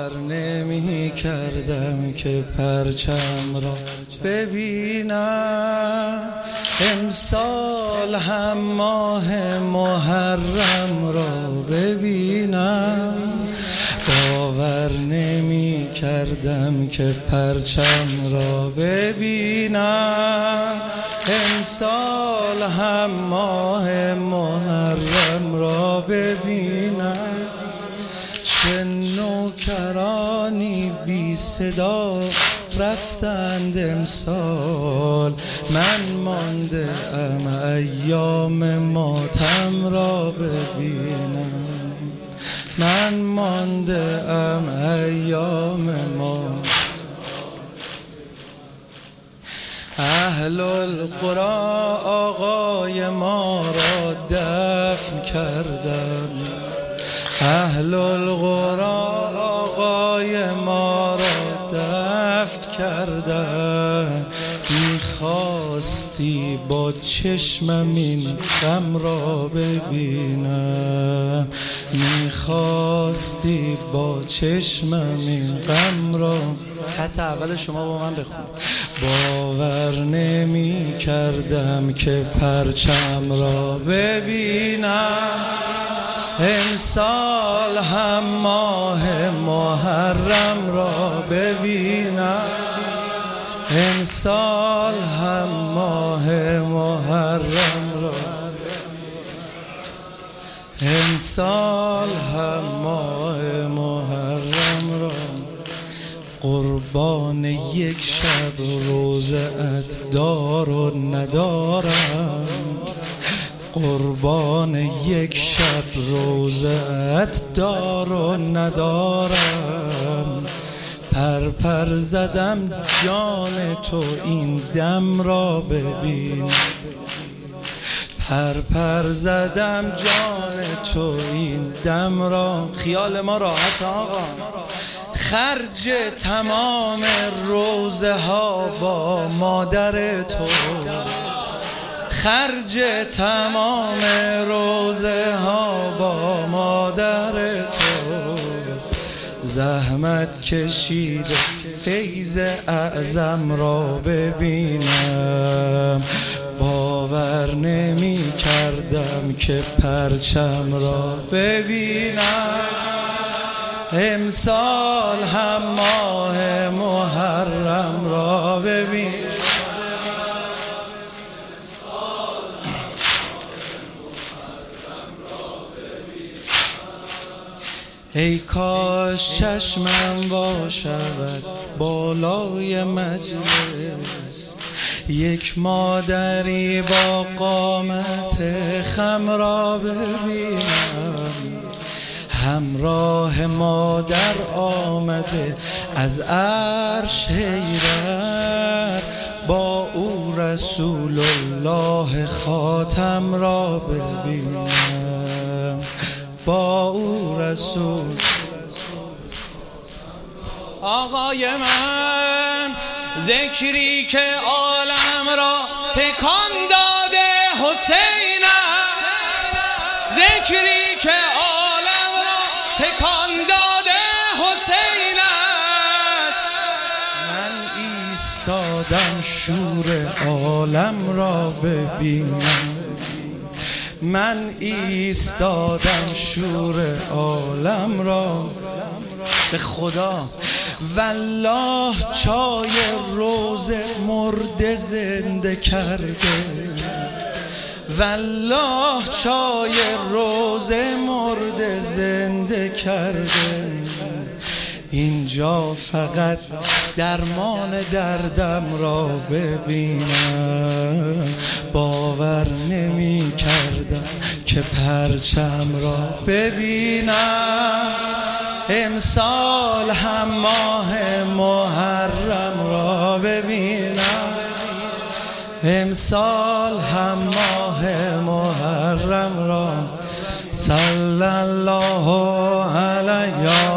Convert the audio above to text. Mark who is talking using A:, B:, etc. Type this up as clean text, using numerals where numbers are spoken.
A: باور نمی کردم که پرچم را ببینم امسال هم ماه محرم را ببینم. باور نمی کردم که پرچم را ببینم امسال هم ماه محرم را ببینم. چه نوکرانی بی صدا رفتند امسال، من مانده ام ایام ماتم را ببینم. من مانده ام ایام ماتم. اهل القرى آقای ما را دفن کردن، اهل القرى آقای ما را دفن کردن. میخواستی با چشمم این غم را ببینم، میخواستی با چشمم این غم را. خط اول شما با من بخون. باور نمی کردم که پرچم را ببینم امسال هم ماه محرم را ببینم. امسال هم ماه محرم را، امسال هم ماه محرم را. قربان یک شب روزت دار و ندارم، قربان یک شب روزت دار و ندارم. پر زدم جان تو این دم را ببین، پر زدم جان تو این دم را. خیال ما راحت آقا، خرج تمام روزه ها با مادر تو، خرج تمام روزه ها با مادر تو. زحمت کشیده فیض اعظم را ببینم. باور نمی کردم که پرچم را ببینم امسال هم ماه محرم را ببینم. ای کاش چشمم وا شود بالای مجلس، یک مادری با قامت خم را ببینم. همراه مادر آمده از عرش حیرت، با او رسول الله خاتم را ببینم، با او رسول. آقای من ذکری که عالم را تکان داده حسینم، ذکری که عالم را تکان داده حسین است. من ایستادم شور عالم را ببینم، من ایستادم شور عالم را. به خدا والله چای روز مرده زنده کرده، والله چای روز مرده زنده کرده. اینجا فقط درمان دردم را ببینم. باور نمی کردم که پرچم را ببینم امسال هم ماه محرم را ببینم، امسال هم ماه محرم را. صلی الله علیه